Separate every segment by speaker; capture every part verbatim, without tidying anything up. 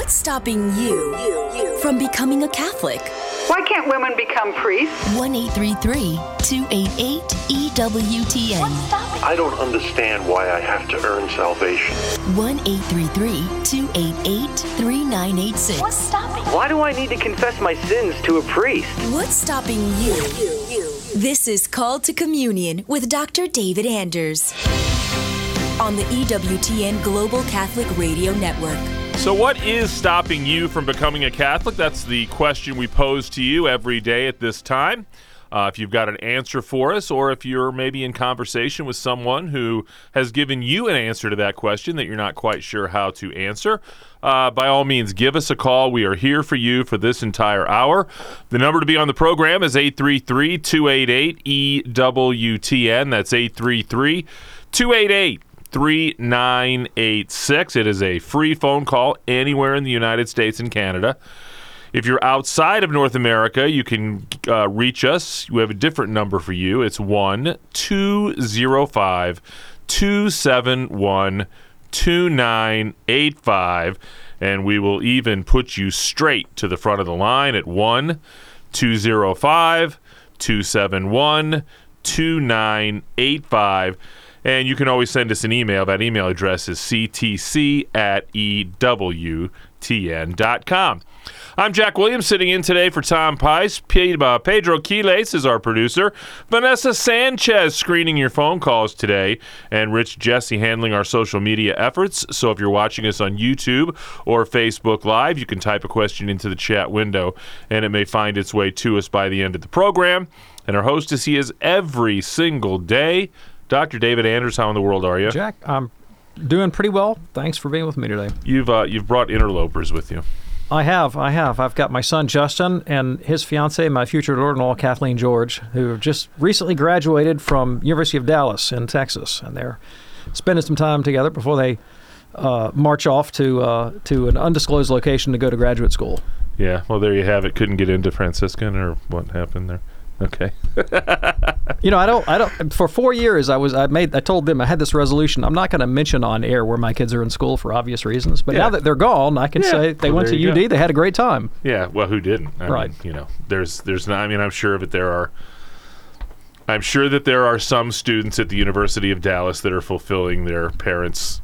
Speaker 1: What's stopping you, you, you from becoming a Catholic?
Speaker 2: Why can't women become priests?
Speaker 1: one eight three three, two eight eight, E W T N.
Speaker 3: I don't understand why I have to earn salvation.
Speaker 1: one eight three three, two eight eight, three nine eight six.
Speaker 4: What's stopping?
Speaker 5: Why do I need to confess my sins to a priest?
Speaker 1: What's stopping you? you, you. This is Called to Communion with Doctor David Anders on the E W T N Global Catholic Radio Network.
Speaker 6: So what is stopping you from becoming a Catholic? That's the question we pose to you every day at this time. Uh, if you've got an answer for us, or if you're maybe in conversation with someone who has given you an answer to that question that you're not quite sure how to answer, uh, by all means, give us a call. We are here for you for this entire hour. The number to be on the program is eight three three, two eight eight, E W T N. That's eight three three, two eight eight, three nine eight six. It is a free phone call anywhere in the United States and Canada. If you're outside of North America, you can uh, reach us. We have a different number for you. It's one two zero five, two seven one, two nine eight five, and we will even put you straight to the front of the line at one two zero five, two seven one, two nine eight five. And you can always send us an email. That email address is c t c at e w t n dot com. I'm Jack Williams, sitting in today for Tom Pice. Pedro Quiles is our producer. Vanessa Sanchez screening your phone calls today. And Rich Jesse handling our social media efforts. So if you're watching us on YouTube or Facebook Live, you can type a question into the chat window, and it may find its way to us by the end of the program. And our host is he is every single day, Doctor David Anders. How in the world are you?
Speaker 7: Jack, I'm doing pretty well. Thanks for being with me today.
Speaker 6: You've uh, you've brought interlopers with you.
Speaker 7: I have, I have. I've got my son Justin and his fiancee, my future daughter-in-law Kathleen George, who have just recently graduated from University of Dallas in Texas, and they're spending some time together before they uh, march off to uh, to an undisclosed location to go to graduate school.
Speaker 6: Yeah, well, there you have it. Couldn't get into Franciscan, or what happened there? Okay.
Speaker 7: You know, I don't, I don't, for four years I was, I made, I told them I had this resolution. I'm not going to mention on air where my kids are in school for obvious reasons, but yeah. Now that they're gone, I can yeah. say they well, went to U D, go. They had a great time.
Speaker 6: Yeah, well, who didn't? I
Speaker 7: right.
Speaker 6: mean, you know, there's, there's not, I mean, I'm sure that there are, I'm sure that there are some students at the University of Dallas that are fulfilling their parents'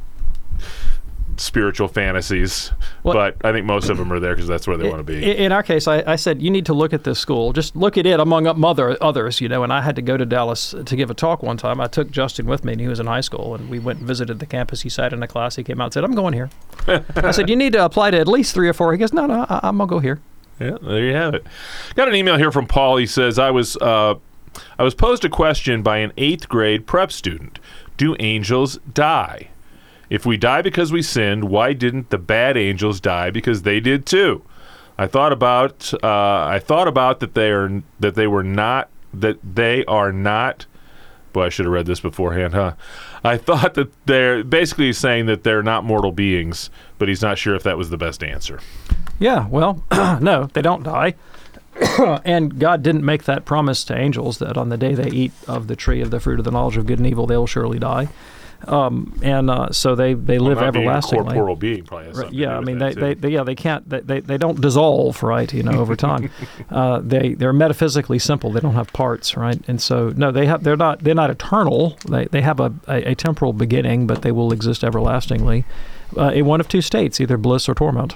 Speaker 6: spiritual fantasies, well, but I think most of them are there because that's where they want to be.
Speaker 7: In our case, I, I said, you need to look at this school. Just look at it among other others, you know, and I had to go to Dallas to give a talk one time. I took Justin with me, and he was in high school, and we went and visited the campus. He sat in a class. He came out and said, I'm going here. I said, you need to apply to at least three or four. He goes, no, no, I, I'm going to go here.
Speaker 6: Yeah, there you have it. Got an email here from Paul. He says, I was, uh, I was posed a question by an eighth grade prep student. Do angels die? If we die because we sinned, why didn't the bad angels die because they did too? I thought about uh, I thought about that they are that they were not that they are not. Boy, I should have read this beforehand, huh? I thought that they're basically saying that they're not mortal beings, but he's not sure if that was the best answer.
Speaker 7: Yeah, well, no, they don't die. And God didn't make that promise to angels that on the day they eat of the tree of the fruit of the knowledge of good and evil, they will surely die. Um, and uh, so they, they
Speaker 6: well,
Speaker 7: live
Speaker 6: not
Speaker 7: everlastingly.
Speaker 6: Being a corporeal being probably has
Speaker 7: right,
Speaker 6: something
Speaker 7: yeah,
Speaker 6: to do
Speaker 7: I
Speaker 6: with
Speaker 7: mean
Speaker 6: that
Speaker 7: they, they,
Speaker 6: too.
Speaker 7: they yeah they can't they, they, they don't dissolve, right, you know, over time. uh, they they're metaphysically simple. They don't have parts, right? And so no, they have they're not they're not eternal. They they have a, a, a temporal beginning, but they will exist everlastingly uh, in one of two states, either bliss or torment.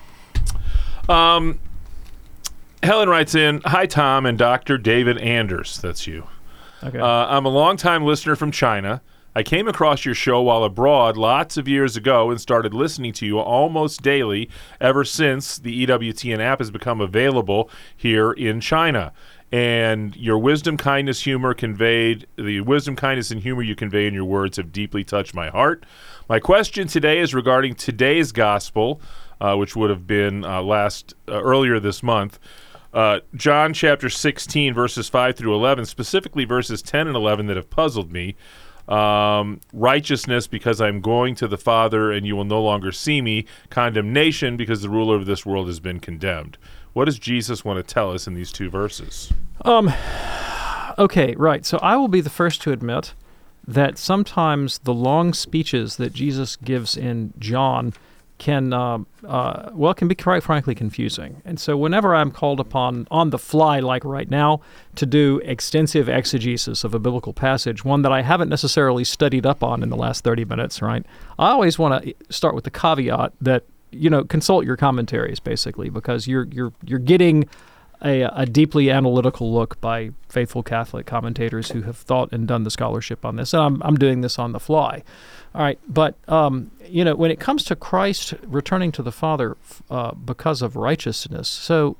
Speaker 6: Um, Helen writes in, hi Tom and Doctor David Anders. That's you.
Speaker 7: Okay.
Speaker 6: Uh, I'm a longtime listener from China. I came across your show while abroad lots of years ago and started listening to you almost daily ever since the E W T N app has become available here in China. And your wisdom, kindness, humor conveyed, the wisdom, kindness, and humor you convey in your words have deeply touched my heart. My question today is regarding today's gospel, uh, which would have been uh, last uh, earlier this month. Uh, John chapter sixteen, verses five through eleven, specifically verses ten and eleven that have puzzled me. Um, righteousness because I'm going to the Father and you will no longer see me. Condemnation because the ruler of this world has been condemned. What does Jesus want to tell us in these two verses?
Speaker 7: Um. Okay, right. So I will be the first to admit that sometimes the long speeches that Jesus gives in John can, uh, uh, well, can be quite frankly confusing. And so whenever I'm called upon on the fly, like right now, to do extensive exegesis of a biblical passage, one that I haven't necessarily studied up on in the last thirty minutes, right, I always want to start with the caveat that, you know, consult your commentaries, basically, because you're you're you're getting a, a deeply analytical look by faithful Catholic commentators who have thought and done the scholarship on this. And I'm I'm doing this on the fly. All right, but, um, you know, when it comes to Christ returning to the Father uh, because of righteousness, so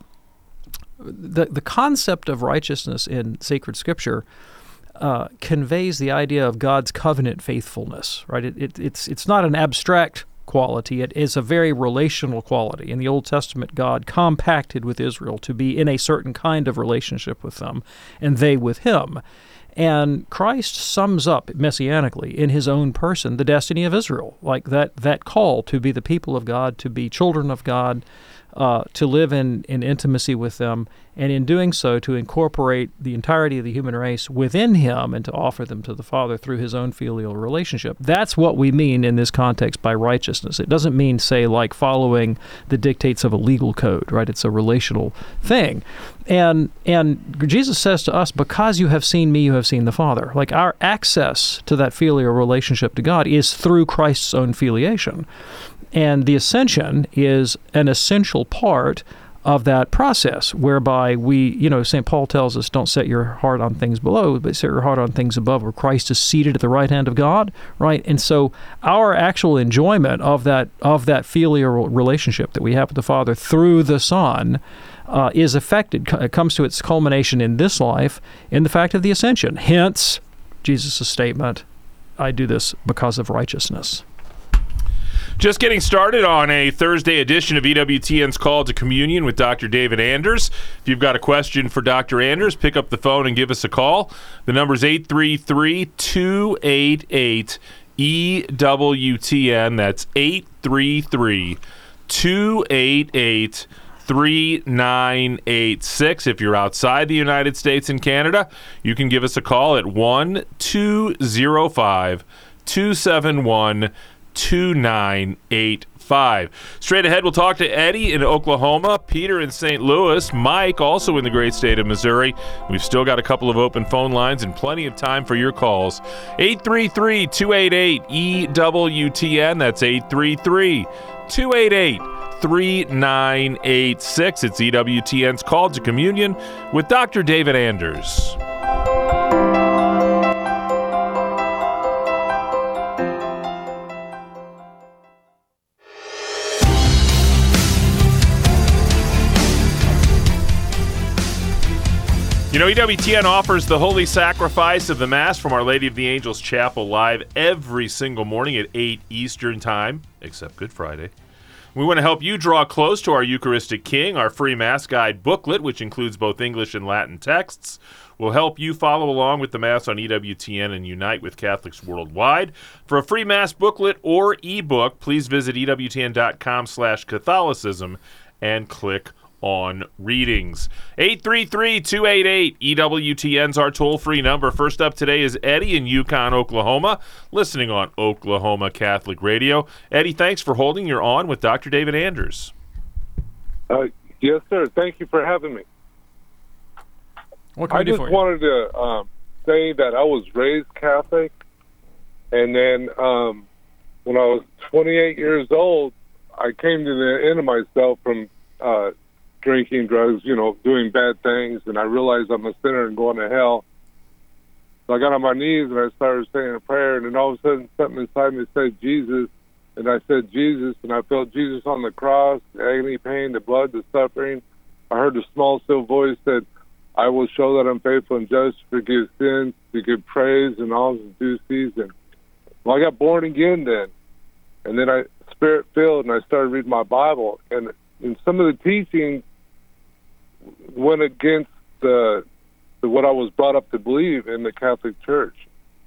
Speaker 7: the the concept of righteousness in sacred Scripture uh, conveys the idea of God's covenant faithfulness, right? It, it, it's it's not an abstract quality. It is a very relational quality. In the Old Testament, God compacted with Israel to be in a certain kind of relationship with them, and they with Him. And Christ sums up messianically in His own person the destiny of Israel, like that that call to be the people of God, to be children of God, uh, to live in, in intimacy with them, and in doing so to incorporate the entirety of the human race within Him and to offer them to the Father through His own filial relationship. That's what we mean in this context by righteousness. It doesn't mean, say, like following the dictates of a legal code, right? It's a relational thing. And and Jesus says to us, because you have seen me, you have seen the Father. Like our access to that filial relationship to God is through Christ's own filiation. And the ascension is an essential part of that process, whereby we, you know, Saint Paul tells us, don't set your heart on things below, but set your heart on things above, where Christ is seated at the right hand of God, right? And so our actual enjoyment of that of that filial relationship that we have with the Father through the Son uh, is affected, it comes to its culmination in this life in the fact of the ascension. Hence, Jesus' statement, I do this because of righteousness.
Speaker 6: Just getting started on a Thursday edition of E W T N's Call to Communion with Doctor David Anders. If you've got a question for Doctor Anders, pick up the phone and give us a call. The number is eight three three, two eight eight, E W T N. That's eight three three, two eight eight, three nine eight six. If you're outside the United States and Canada, you can give us a call at one two zero five, two seven one, two nine eight five. Straight ahead, we'll talk to Eddie in Oklahoma, Peter in Saint Louis, Mike also in the great state of Missouri. We've still got a couple of open phone lines and plenty of time for your calls. eight three three, two eight eight, E W T N. That's eight three three, two eight eight, three nine eight six. It's E W T N's Call to Communion with Doctor David Anders. You know, E W T N offers the Holy Sacrifice of the Mass from Our Lady of the Angels Chapel live every single morning at eight Eastern Time, except Good Friday. We want to help you draw close to our Eucharistic King. Our free Mass Guide booklet, which includes both English and Latin texts, will help you follow along with the Mass on E W T N and unite with Catholics worldwide. For a free Mass booklet or ebook, please visit ewtn.com slash Catholicism and click on readings. eight three three, two eight eight, E W T N's our toll-free number. First up today is Eddie in Yukon, Oklahoma, listening on Oklahoma Catholic Radio. Eddie, thanks for holding. You're on with Doctor David Anders.
Speaker 4: Uh, yes, sir. Thank you for having me.
Speaker 7: What can
Speaker 4: I
Speaker 7: we do
Speaker 4: just
Speaker 7: for you?
Speaker 4: wanted to um, say that I was raised Catholic, and then um, when I was twenty-eight years old, I came to the end of myself from uh, drinking, drugs, you know, doing bad things, and I realized I'm a sinner and going to hell. So I got on my knees and I started saying a prayer, and then all of a sudden something inside me said Jesus, and I said Jesus, and I felt Jesus on the cross, the agony, pain, the blood, the suffering. I heard a small, still voice said, I will show that I'm faithful and just to forgive sins, to give praise in all its due season. Well, I got born again then, and then I spirit-filled, and I started reading my Bible, and in some of the teachings went against the, the what I was brought up to believe in the Catholic Church.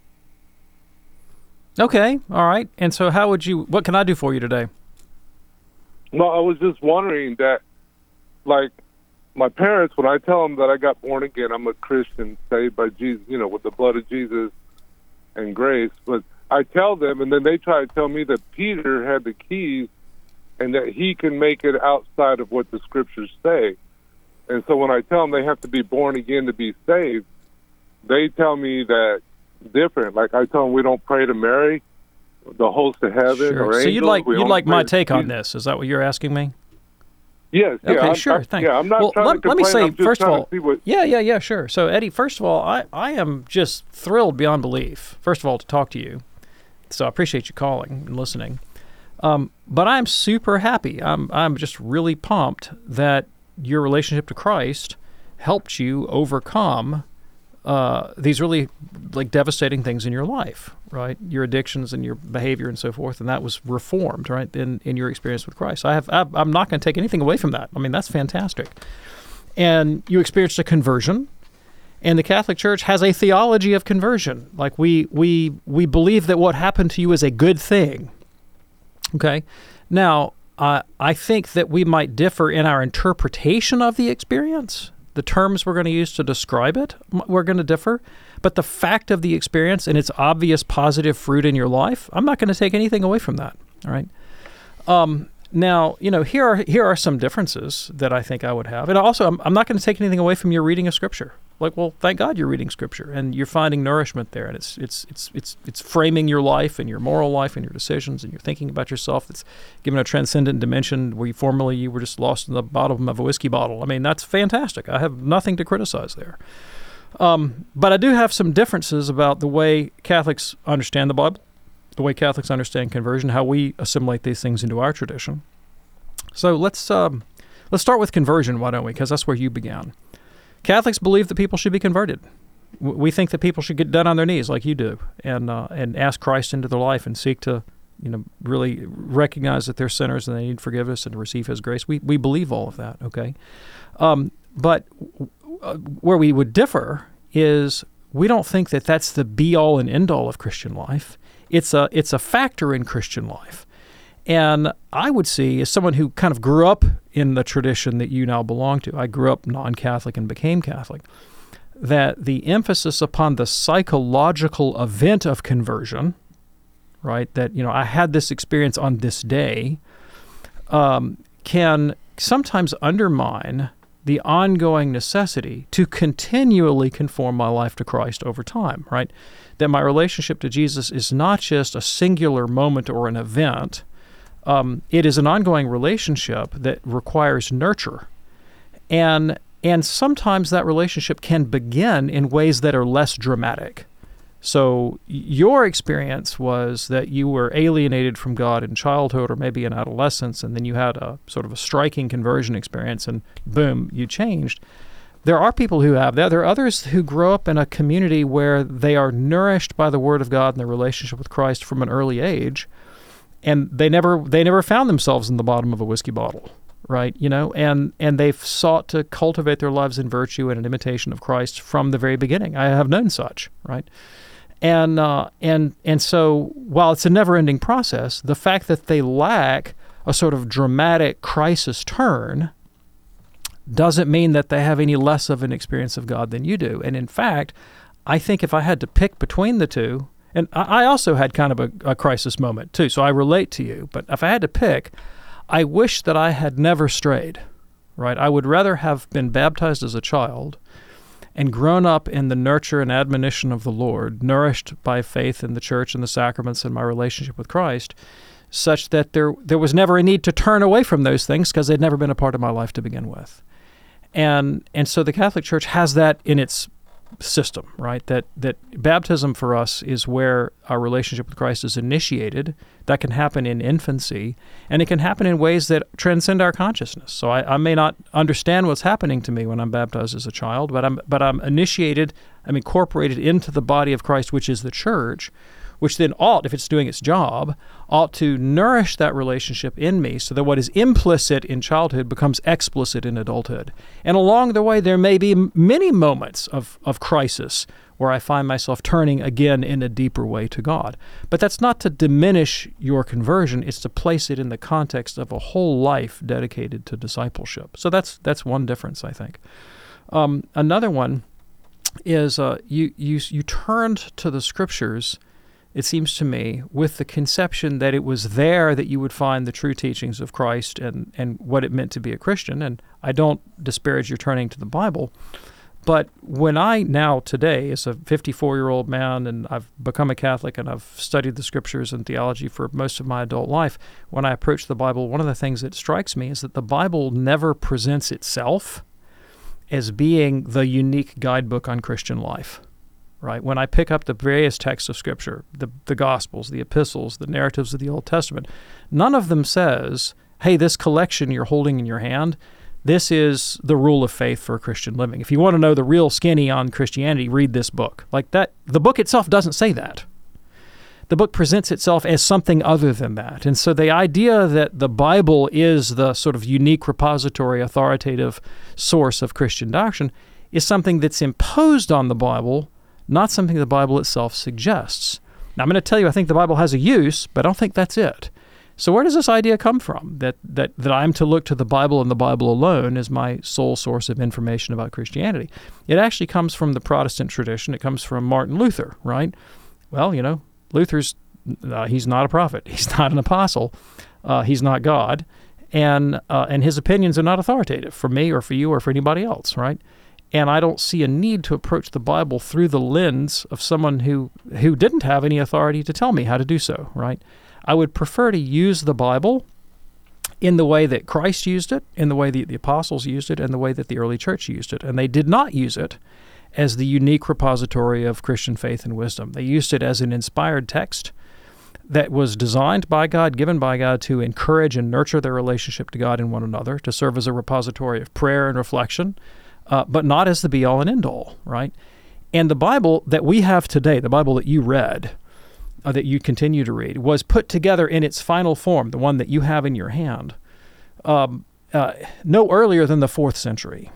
Speaker 7: Okay, all right. And so how would you, what can I do for you today?
Speaker 4: Well, I was just wondering that, like, my parents, when I tell them that I got born again, I'm a Christian, saved by Jesus, you know, with the blood of Jesus and grace, but I tell them, and then they try to tell me that Peter had the keys and that he can make it outside of what the scriptures say. And so when I tell them they have to be born again to be saved, they tell me that different. Like I tell them we don't pray to Mary, the host of heaven,
Speaker 7: Sure.
Speaker 4: or
Speaker 7: so
Speaker 4: angels.
Speaker 7: you'd like
Speaker 4: We
Speaker 7: you'd
Speaker 4: only
Speaker 7: like my
Speaker 4: pray
Speaker 7: take
Speaker 4: to
Speaker 7: on
Speaker 4: Jesus.
Speaker 7: this? Is that what you're asking me?
Speaker 4: Yes. Yeah,
Speaker 7: Okay,
Speaker 4: I'm,
Speaker 7: sure.
Speaker 4: I'm,
Speaker 7: Thanks.
Speaker 4: Yeah, I'm not
Speaker 7: well,
Speaker 4: trying
Speaker 7: let,
Speaker 4: to complain.
Speaker 7: let me say,
Speaker 4: I'm just
Speaker 7: first of
Speaker 4: trying
Speaker 7: all,
Speaker 4: to see what,
Speaker 7: yeah, yeah, yeah, sure. So, Eddie, first of all, I, I am just thrilled beyond belief, first of all, to talk to you. So I appreciate you calling and listening. Um, but I'm super happy. I'm I'm just really pumped that your relationship to Christ helped you overcome uh, these really like devastating things in your life, right? Your addictions and your behavior and so forth, and that was reformed, right? In in your experience with Christ, I have I've, I'm not going to take anything away from that. I mean, that's fantastic. And you experienced a conversion, and the Catholic Church has a theology of conversion. Like we we we believe that what happened to you is a good thing. Okay, now uh, I think that we might differ in our interpretation of the experience. The terms we're going to use to describe it, we're going to differ. But the fact of the experience and its obvious positive fruit in your life, I'm not going to take anything away from that. All right. Um, now, you know, here are here are some differences that I think I would have. And also, I'm, I'm not going to take anything away from your reading of Scripture. Like, well, thank God you're reading Scripture and you're finding nourishment there, and it's it's it's it's it's framing your life and your moral life and your decisions, and you're thinking about yourself. It's given a transcendent dimension where you, formerly you were just lost in the bottom of a whiskey bottle. I mean, that's fantastic. I have nothing to criticize there. Um, but I do have some differences about the way Catholics understand the Bible, the way Catholics understand conversion, how we assimilate these things into our tradition. So let's um, let's start with conversion, why don't we? Because that's where you began. Catholics believe that people should be converted. We think that people should get down on their knees like you do and uh, and ask Christ into their life and seek to, you know, really recognize that they're sinners and they need forgiveness and to receive His grace. We we believe all of that, okay? Um, but uh, where we would differ is we don't think that that's the be-all and end-all of Christian life. It's a it's a factor in Christian life. And I would see, as someone who kind of grew up in the tradition that you now belong to, I grew up non-Catholic and became Catholic, that the emphasis upon the psychological event of conversion, right, that, you know, I had this experience on this day, um, can sometimes undermine the ongoing necessity to continually conform my life to Christ over time, right? That my relationship to Jesus is not just a singular moment or an event. Um, it is an ongoing relationship that requires nurture. And and sometimes that relationship can begin in ways that are less dramatic. So your experience was that you were alienated from God in childhood or maybe in adolescence, and then you had a sort of a striking conversion experience, and boom, you changed. There are people who have that. There are others who grow up in a community where they are nourished by the Word of God and their relationship with Christ from an early age, and they never they never found themselves in the bottom of a whiskey bottle, right? You know, and and they've sought to cultivate their lives in virtue and an imitation of Christ from the very beginning. I have known such, right? And uh, and and so while it's a never-ending process, the fact that they lack a sort of dramatic crisis turn doesn't mean that they have any less of an experience of God than you do. And in fact, I think if I had to pick between the two, and I also had kind of a, a crisis moment too, so I relate to you, but if I had to pick, I wish that I had never strayed, right? I would rather have been baptized as a child and grown up in the nurture and admonition of the Lord, nourished by faith in the church and the sacraments and my relationship with Christ, such that there there was never a need to turn away from those things because they'd never been a part of my life to begin with. And and so the Catholic Church has that in its system, right? That that baptism for us is where our relationship with Christ is initiated. That can happen in infancy, and it can happen in ways that transcend our consciousness. So I, I may not understand what's happening to me when I'm baptized as a child, but I'm but I'm initiated, I'm incorporated into the body of Christ, which is the church, which then ought, if it's doing its job, ought to nourish that relationship in me so that what is implicit in childhood becomes explicit in adulthood. And along the way, there may be many moments of, of crisis where I find myself turning again in a deeper way to God. But that's not to diminish your conversion. It's to place it in the context of a whole life dedicated to discipleship. So that's that's one difference, I think. Um, another one is uh, you, you you turned to the Scriptures it seems to me, with the conception that it was there that you would find the true teachings of Christ and, and what it meant to be a Christian. And I don't disparage your turning to the Bible, but when I now today, as a fifty-four-year-old man, and I've become a Catholic and I've studied the Scriptures and theology for most of my adult life, when I approach the Bible, one of the things that strikes me is that the Bible never presents itself as being the unique guidebook on Christian life. Right? When I pick up the various texts of Scripture, the, the Gospels, the epistles, the narratives of the Old Testament, none of them says, hey, this collection you're holding in your hand, this is the rule of faith for Christian living. If you want to know the real skinny on Christianity, read this book. Like that, the book itself doesn't say that. The book presents itself as something other than that. And so the idea that the Bible is the sort of unique repository, authoritative source of Christian doctrine is something that's imposed on the Bible, not something the Bible itself suggests. Now, I'm going to tell you, I think the Bible has a use, but I don't think that's it. So where does this idea come from, that, that, that I'm to look to the Bible and the Bible alone as my sole source of information about Christianity? It actually comes from the Protestant tradition. It comes from Martin Luther, right? Well, you know, Luther's, uh, he's not a prophet. He's not an apostle. Uh, he's not God. And, uh, and his opinions are not authoritative for me or for you or for anybody else, right? And I don't see a need to approach the Bible through the lens of someone who, who didn't have any authority to tell me how to do so, right? I would prefer to use the Bible in the way that Christ used it, in the way that the apostles used it, and the way that the early church used it. And they did not use it as the unique repository of Christian faith and wisdom. They used it as an inspired text that was designed by God, given by God, to encourage and nurture their relationship to God and one another, to serve as a repository of prayer and reflection, Uh, but not as the be-all and end-all, right? And the Bible that we have today, the Bible that you read, uh, that you continue to read, was put together in its final form, the one that you have in your hand, um, uh, no earlier than the fourth century.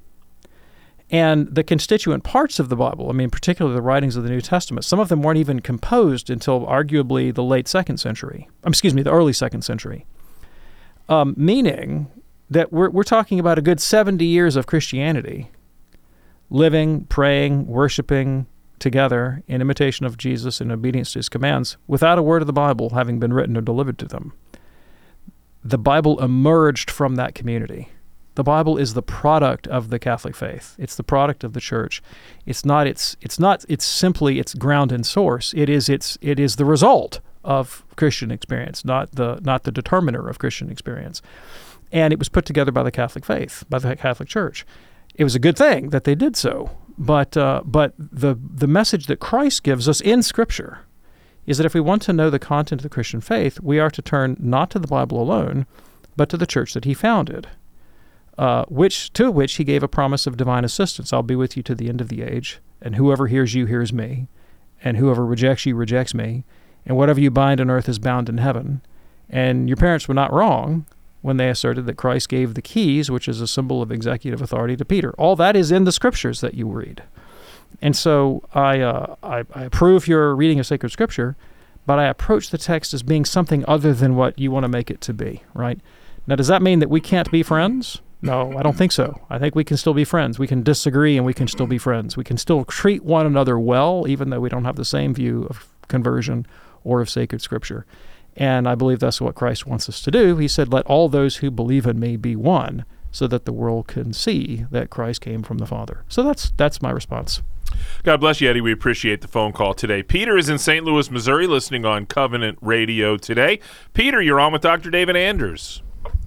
Speaker 7: And the constituent parts of the Bible, I mean, particularly the writings of the New Testament, some of them weren't even composed until arguably the late second century. Um, excuse me, the early second century. Um, meaning that we're we're talking about a good seventy years of Christianity, living, praying, worshiping together in imitation of Jesus and obedience to his commands, without a word of the Bible having been written or delivered to them. The Bible emerged from that community. The Bible is the product of the Catholic faith. It's the product of the church. It's not its it's not it's simply its ground and source. It is its it is the result of Christian experience, not the not the determiner of Christian experience. And it was put together by the Catholic faith, by the Catholic Church. It was a good thing that they did so, but uh, but the the message that Christ gives us in Scripture is that if we want to know the content of the Christian faith, we are to turn not to the Bible alone, but to the church that he founded, uh, which to which he gave a promise of divine assistance. I'll be with you to the end of the age, and whoever hears you hears me, and whoever rejects you rejects me, and whatever you bind on earth is bound in heaven. And your parents were not wrong when they asserted that Christ gave the keys, which is a symbol of executive authority, to Peter. All that is in the Scriptures that you read. And so I, uh, I, I approve your reading of sacred Scripture, but I approach the text as being something other than what you want to make it to be, right? Now, does that mean that we can't be friends? No, I don't think so. I think we can still be friends. We can disagree and we can still be friends. We can still treat one another well, even though we don't have the same view of conversion or of sacred Scripture. And I believe that's what Christ wants us to do. He said, let all those who believe in me be one, so that the world can see that Christ came from the Father. So that's that's my response.
Speaker 6: God bless you, Eddie. We appreciate the phone call today. Peter is in Saint Louis, Missouri, listening on Covenant Radio today. Peter, you're on with Doctor David Anders.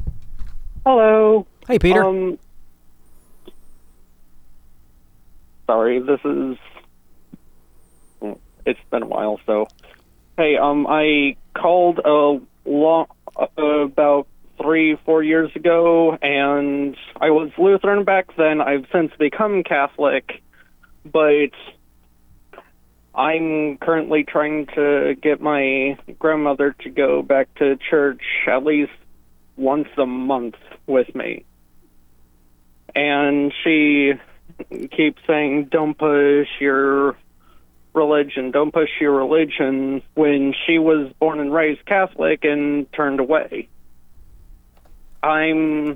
Speaker 8: Hello.
Speaker 7: Hey, Peter.
Speaker 8: Um, sorry, this is... It's been a while, so... Hey, um, I called a long, uh, about three, four years ago, and I was Lutheran back then. I've since become Catholic, but I'm currently trying to get my grandmother to go back to church at least once a month with me. And she keeps saying, don't push your religion, don't push your religion, when she was born and raised Catholic and turned away. I'm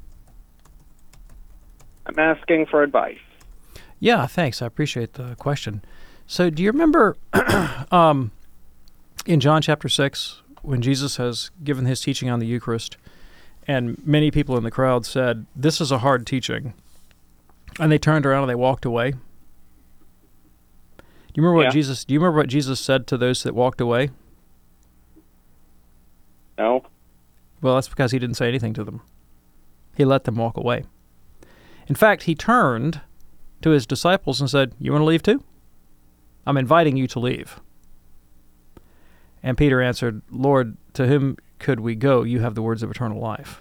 Speaker 8: I'm asking for advice.
Speaker 7: Yeah, thanks. I appreciate the question. So do you remember um, in John chapter six, when Jesus has given his teaching on the Eucharist, and many people in the crowd said, "This is a hard teaching," and they turned around and they walked away. Do you remember what
Speaker 8: Yeah.
Speaker 7: Jesus? Do you remember what Jesus said to those that walked away?
Speaker 8: No.
Speaker 7: Well, that's because he didn't say anything to them. He let them walk away. In fact, he turned to his disciples and said, "You want to leave too? I'm inviting you to leave." And Peter answered, "Lord, to whom could we go? You have the words of eternal life."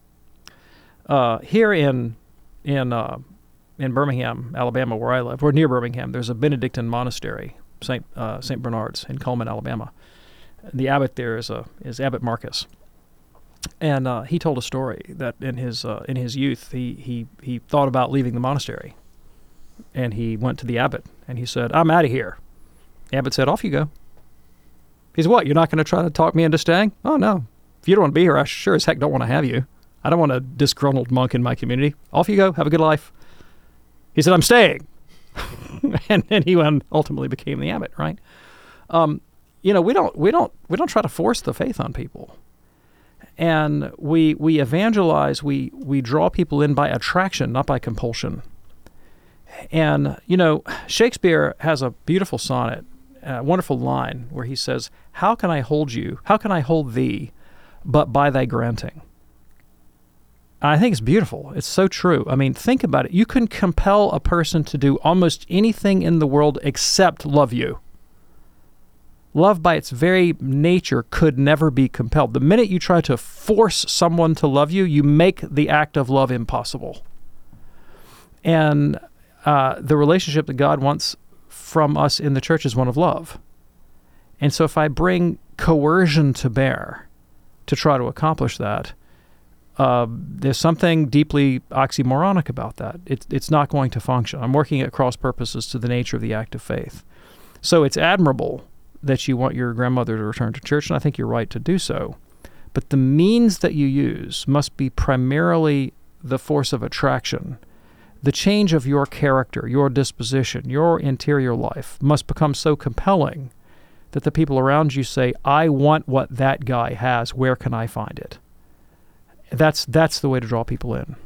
Speaker 7: Uh, here in in uh, in Birmingham, Alabama, where I live, or near Birmingham, there's a Benedictine monastery, Saint uh, Saint Bernard's in Coleman, Alabama. The abbot there is a is Abbot Marcus, and uh, he told a story that in his uh, in his youth he, he he thought about leaving the monastery, and he went to the abbot and he said, "I'm out of here." The abbot said, "Off you go." He said, "What? You're not going to try to talk me into staying?" "Oh no, if you don't want to be here, I sure as heck don't want to have you. I don't want a disgruntled monk in my community. Off you go. Have a good life." He said, "I'm staying," and then he went, ultimately became the abbot. Right. Um, You know, we don't we don't we don't try to force the faith on people, and we we evangelize. We we draw people in by attraction, not by compulsion. And you know, Shakespeare has a beautiful sonnet, a wonderful line where he says, "How can I hold you? How can I hold thee, but by thy granting?" I think it's beautiful. It's so true. I mean, think about it. You can compel a person to do almost anything in the world except love you. Love by its very nature could never be compelled. The minute you try to force someone to love you, you make the act of love impossible. And uh, the relationship that God wants from us in the church is one of love. And so if I bring coercion to bear to try to accomplish that, uh, there's something deeply oxymoronic about that. It, it's not going to function. I'm working at cross purposes to the nature of the act of faith. So it's admirable that you want your grandmother to return to church, and I think you're right to do so. But the means that you use must be primarily the force of attraction. The change of your character, your disposition, your interior life must become so compelling that the people around you say, "I want what that guy has. Where can I find it?" That's that's the way to draw people in.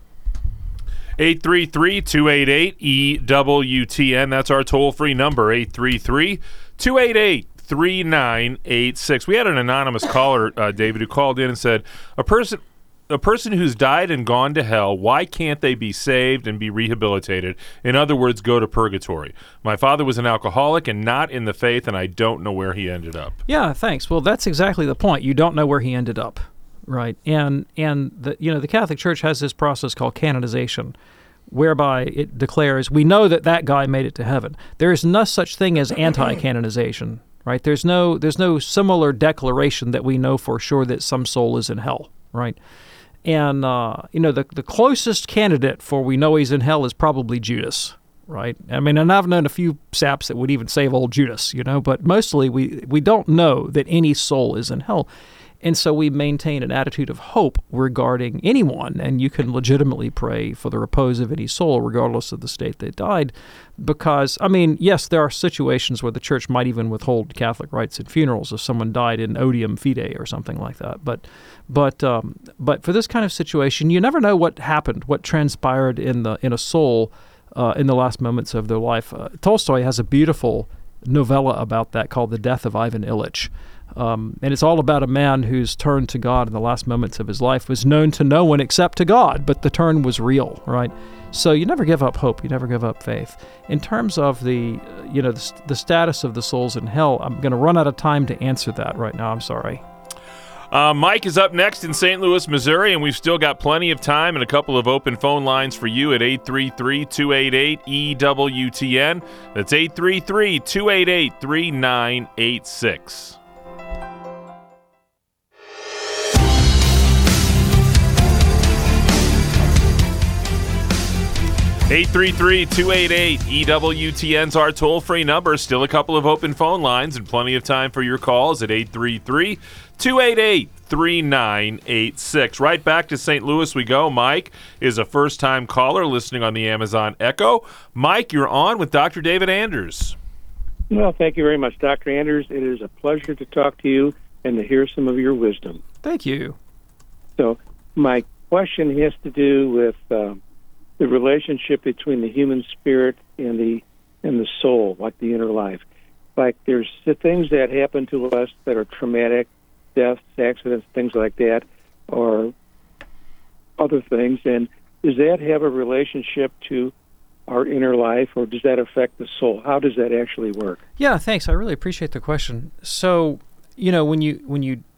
Speaker 6: eight three three, two eight eight, E W T N. That's our toll-free number, eight three three, two eight eight, three nine eight six. We had an anonymous caller, uh, David, who called in and said, a person a person who's died and gone to hell, why can't they be saved and be rehabilitated? In other words, go to purgatory. My father was an alcoholic and not in the faith, and I don't know where he ended up.
Speaker 7: Yeah, thanks. Well, that's exactly the point. You don't know where he ended up. Right, and and the you know the Catholic Church has this process called canonization, whereby it declares we know that that guy made it to heaven. There is no such thing as anti-canonization. Right, there's no there's no similar declaration that we know for sure that some soul is in hell. Right, and uh, you know the the closest candidate for we know he's in hell is probably Judas. Right, I mean, and I've known a few saps that would even save old Judas. You know, but mostly we we don't know that any soul is in hell. And so we maintain an attitude of hope regarding anyone, and you can legitimately pray for the repose of any soul, regardless of the state they died, because, I mean, yes, there are situations where the church might even withhold Catholic rites at funerals if someone died in odium fidei or something like that. But, but, um, but for this kind of situation, you never know what happened, what transpired in the in a soul uh, in the last moments of their life. Uh, Tolstoy has a beautiful novella about that called The Death of Ivan Ilyich. Um, and it's all about a man who's turned to God in the last moments of his life, was known to no one except to God, but the turn was real, right? So you never give up hope, you never give up faith. In terms of the, you know, the, the status of the souls in hell, I'm going to run out of time to answer that right now. I'm sorry.
Speaker 6: Uh, Mike is up next in Saint Louis, Missouri, and we've still got plenty of time and a couple of open phone lines for you at eight three three, two eight eight, E W T N. That's eight three three, two eight eight, three nine eight six. eight three three, two eight eight, E W T N's our toll-free number. Still a couple of open phone lines and plenty of time for your calls at eight three three, two eight eight, three nine eight six. Right back to Saint Louis we go. Mike is a first-time caller listening on the Amazon Echo. Mike, you're on with Doctor David Anders.
Speaker 9: Well, thank you very much, Doctor Anders. It is a pleasure to talk to you and to hear some of your wisdom.
Speaker 7: Thank you.
Speaker 9: So my question has to do with uh, the relationship between the human spirit and the and the soul, like the inner life. Like there's the things that happen to us that are traumatic, deaths, accidents, things like that, or other things. And does that have a relationship to our inner life, or does that affect the soul? How does that actually work?
Speaker 7: Yeah, thanks. I really appreciate the question. So, you know, when you when you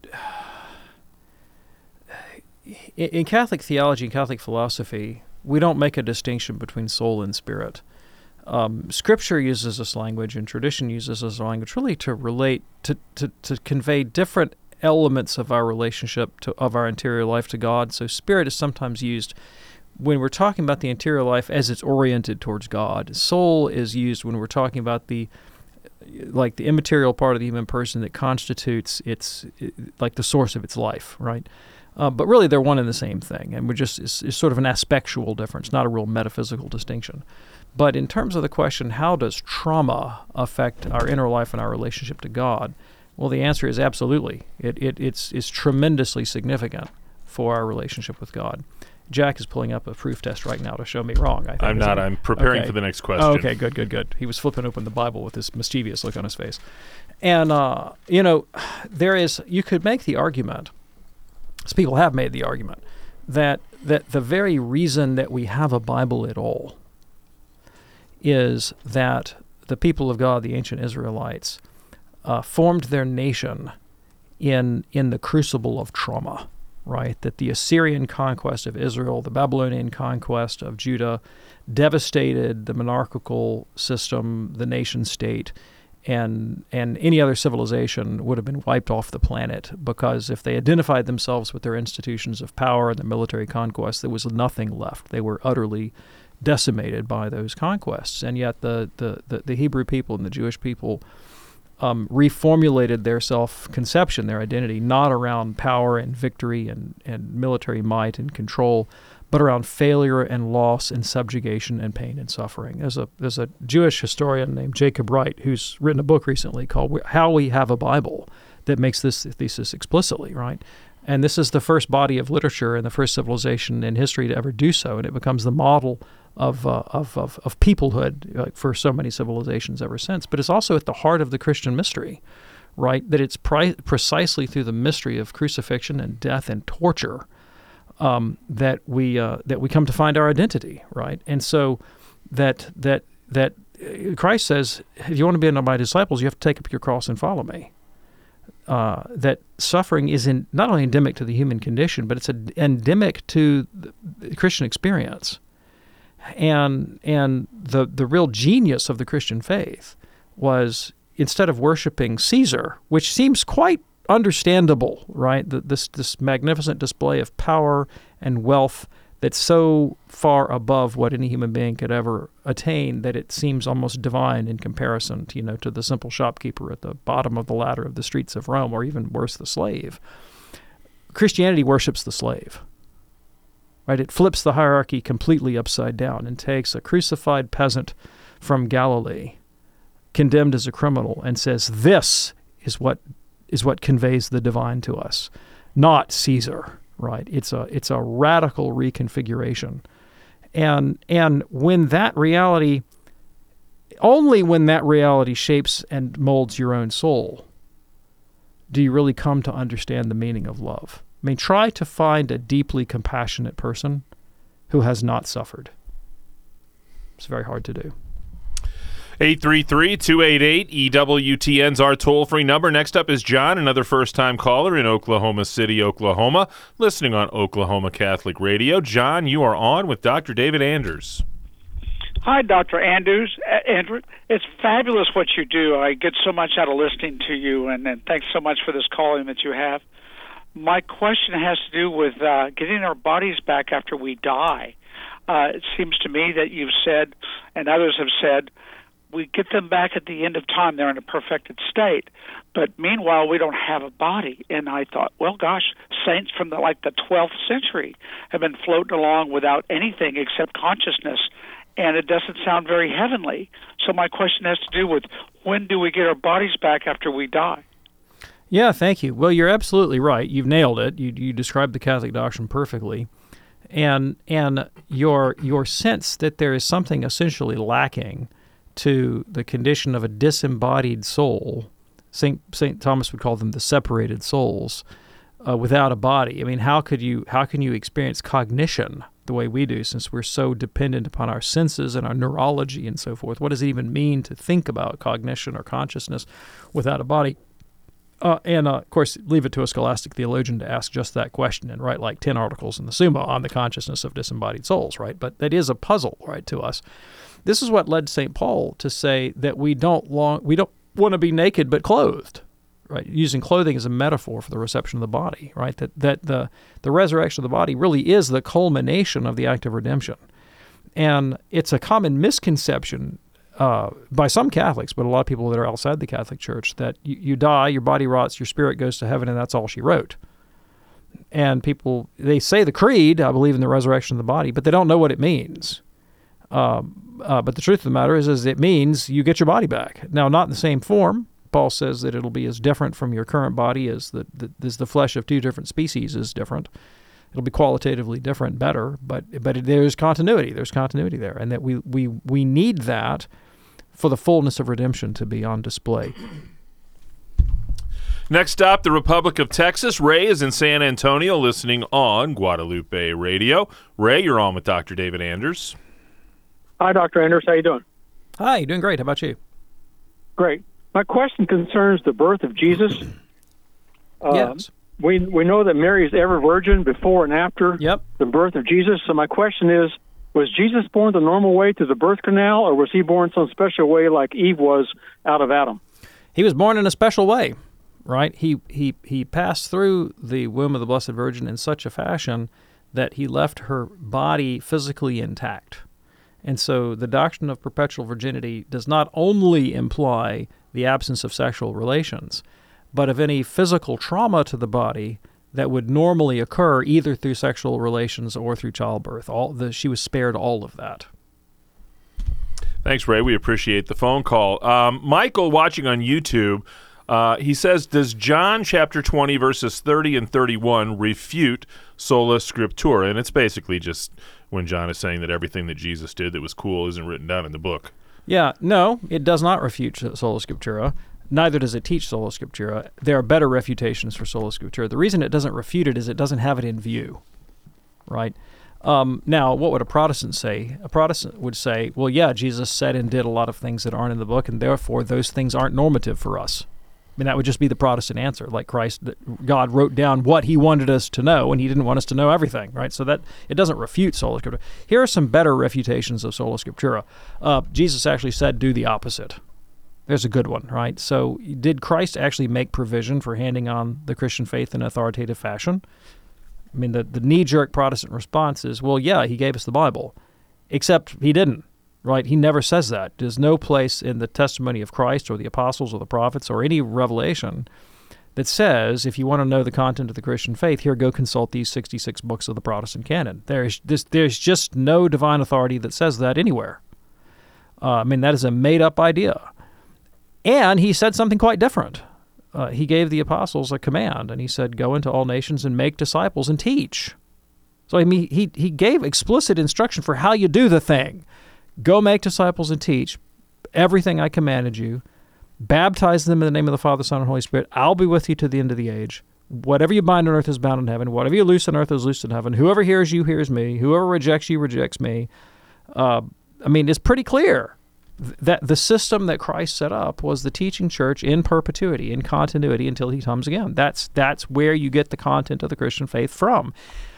Speaker 7: in Catholic theology and Catholic philosophy, we don't make a distinction between soul and spirit. Um, Scripture uses this language, and tradition uses this language, really to relate to to, to convey different elements of our relationship to of our interior life to God. So, spirit is sometimes used when we're talking about the interior life as it's oriented towards God. Soul is used when we're talking about the like the immaterial part of the human person that constitutes its like the source of its life, right? Uh, but really, they're one and the same thing, and we're just it's, it's sort of an aspectual difference, not a real metaphysical distinction. But in terms of the question, how does trauma affect our inner life and our relationship to God? Well, the answer is absolutely. It, it it's it's tremendously significant for our relationship with God. Jack is pulling up a proof test right now to show me wrong. I think,
Speaker 6: I'm not.
Speaker 7: He?
Speaker 6: I'm preparing
Speaker 7: okay.
Speaker 6: for the next question.
Speaker 7: Oh, okay, good, good, good. He was flipping open the Bible with this mischievous look on his face. And, uh, you know, there is, you could make the argument, as people have made the argument, that that the very reason that we have a Bible at all is that the people of God, the ancient Israelites, uh, formed their nation in in the crucible of trauma. Right, that the Assyrian conquest of Israel, the Babylonian conquest of Judah, devastated the monarchical system, the nation state, and and any other civilization would have been wiped off the planet, because if they identified themselves with their institutions of power and their military conquest, there was nothing left. They were utterly decimated by those conquests. And yet the the, the, the Hebrew people and the Jewish people Um, reformulated their self-conception, their identity, not around power and victory and, and military might and control, but around failure and loss and subjugation and pain and suffering. There's a there's a Jewish historian named Jacob Wright who's written a book recently called How We Have a Bible that makes this thesis explicitly, right? And this is the first body of literature and the first civilization in history to ever do so, and it becomes the model of uh, of, of of peoplehood uh, for so many civilizations ever since. But it's also at the heart of the Christian mystery, right? That it's pri- precisely through the mystery of crucifixion and death and torture um, that we uh, that we come to find our identity, right? And so that that that Christ says, if you want to be my disciples, you have to take up your cross and follow me. Uh, that suffering is in, not only endemic to the human condition, but it's a, endemic to the Christian experience. And and the the real genius of the Christian faith was, instead of worshiping Caesar, which seems quite understandable, right? The, this this magnificent display of power and wealth that's so far above what any human being could ever attain that it seems almost divine in comparison to, you know, to the simple shopkeeper at the bottom of the ladder of the streets of Rome, or even worse, the slave. Christianity worships the slave. Right, it flips the hierarchy completely upside down and takes a crucified peasant from Galilee, condemned as a criminal, and says, "This is what is what conveys the divine to us, not Caesar." Right? It's a it's a radical reconfiguration, and and when that reality, only when that reality shapes and molds your own soul, do you really come to understand the meaning of love. I mean, try to find a deeply compassionate person who has not suffered. It's very hard to do.
Speaker 6: eight three three, two eight eight, E W T N's our toll-free number. Next up is John, another first-time caller in Oklahoma City, Oklahoma, listening on Oklahoma Catholic Radio. John, you are on with Doctor David Anders.
Speaker 10: Hi, Doctor Anders. Uh, Andrew, it's fabulous what you do. I get so much out of listening to you, and, and thanks so much for this calling that you have. My question has to do with uh, getting our bodies back after we die. Uh, it seems to me that you've said, and others have said, we get them back at the end of time. They're in a perfected state. But meanwhile, we don't have a body. And I thought, well, gosh, saints from the, like the twelfth century have been floating along without anything except consciousness. and it doesn't sound very heavenly. So my question has to do with, when do we get our bodies back after we die?
Speaker 7: Yeah, thank you. Well, you're absolutely right. You've nailed it. You you described the Catholic doctrine perfectly. And and your your sense that there is something essentially lacking to the condition of a disembodied soul, Saint Saint Thomas would call them the separated souls, uh, without a body. I mean, how could you how can you experience cognition the way we do, since we're so dependent upon our senses and our neurology and so forth? What does it even mean to think about cognition or consciousness without a body? Uh, and, uh, of course, leave it to a scholastic theologian to ask just that question and write like ten articles in the Summa on the consciousness of disembodied souls, right? But that is a puzzle, right, to us. This is what led Saint Paul to say that we don't long we don't want to be naked but clothed, right? Using clothing as a metaphor for the reception of the body, right? That that the the resurrection of the body really is the culmination of the act of redemption, and it's a common misconception Uh, by some Catholics, but a lot of people that are outside the Catholic Church, that you, you die, your body rots, your spirit goes to heaven, and that's all she wrote. And people, they say the creed, I believe in the resurrection of the body, but they don't know what it means. Um, uh, but the truth of the matter is, is it means you get your body back. Now, not in the same form. Paul says that it'll be as different from your current body as the, the, as the flesh of two different species is different. It'll be qualitatively different, better, but but there's continuity. There's continuity there, and that we we we need that for the fullness of redemption to be on display.
Speaker 6: Next up, the Republic of Texas. Ray is in San Antonio listening on Guadalupe Radio. Ray, you're on with Doctor David Anders.
Speaker 9: Hi, Doctor Anders. How you doing?
Speaker 7: Hi, doing great. How about you?
Speaker 9: Great. My question concerns the birth of Jesus. Uh,
Speaker 7: yes.
Speaker 9: We we know that Mary is ever virgin before and after
Speaker 7: yep.
Speaker 9: the birth of Jesus. So my question is, was Jesus born the normal way through the birth canal, or was he born some special way like Eve was out of Adam?
Speaker 7: He was born in a special way, right? He he he passed through the womb of the Blessed Virgin in such a fashion that he left her body physically intact. And so the doctrine of perpetual virginity does not only imply the absence of sexual relations, but of any physical trauma to the body that would normally occur either through sexual relations or through childbirth. All the, she was spared all of that.
Speaker 6: Thanks, Ray. We appreciate the phone call. Um, Michael, watching on YouTube, uh, he says, does John chapter twenty, verses thirty and thirty-one refute sola scriptura? And it's basically just when John is saying that everything that Jesus did that was cool isn't written down in the book.
Speaker 7: Yeah, no, it does not refute sola scriptura. Neither does it teach sola scriptura. There are better refutations for sola scriptura. The reason it doesn't refute it is it doesn't have it in view, right? Um, now, what would a Protestant say? A Protestant would say, well, yeah, Jesus said and did a lot of things that aren't in the book, and therefore those things aren't normative for us. I mean, that would just be the Protestant answer, like Christ, God wrote down what he wanted us to know, and he didn't want us to know everything, right? So that it doesn't refute sola scriptura. Here are some better refutations of sola scriptura. Uh, Jesus actually said, do the opposite. There's a good one, right? So did Christ actually make provision for handing on the Christian faith in an authoritative fashion? I mean, the, the knee-jerk Protestant response is, well, yeah, he gave us the Bible, except he didn't, right? He never says that. There's no place in the testimony of Christ or the apostles or the prophets or any revelation that says, if you want to know the content of the Christian faith, here, go consult these sixty-six books of the Protestant canon. There's, this, there's just no divine authority that says that anywhere. Uh, I mean, that is a made-up idea. And he said something quite different. Uh, he gave the apostles a command, and he said, go into all nations and make disciples and teach. So I mean, he, he gave explicit instruction for how you do the thing. Go make disciples and teach everything I commanded you. Baptize them in the name of the Father, Son, and Holy Spirit. I'll be with you to the end of the age. Whatever you bind on earth is bound in heaven. Whatever you loose on earth is loosed in heaven. Whoever hears you hears me. Whoever rejects you rejects me. Uh, I mean, it's pretty clear that the system that Christ set up was the teaching church in perpetuity, in continuity until he comes again. That's that's where you get the content of the Christian faith from,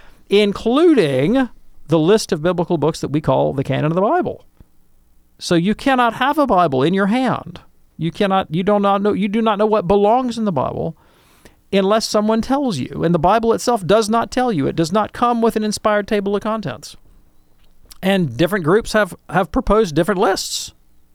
Speaker 7: including the list of biblical books that we call the canon of the Bible. So you cannot have a Bible in your hand. You cannot. You do not know. You do not know what belongs in the Bible unless someone tells you. And the Bible itself does not tell you. It does not come with an inspired table of contents. And different groups have, have proposed different lists.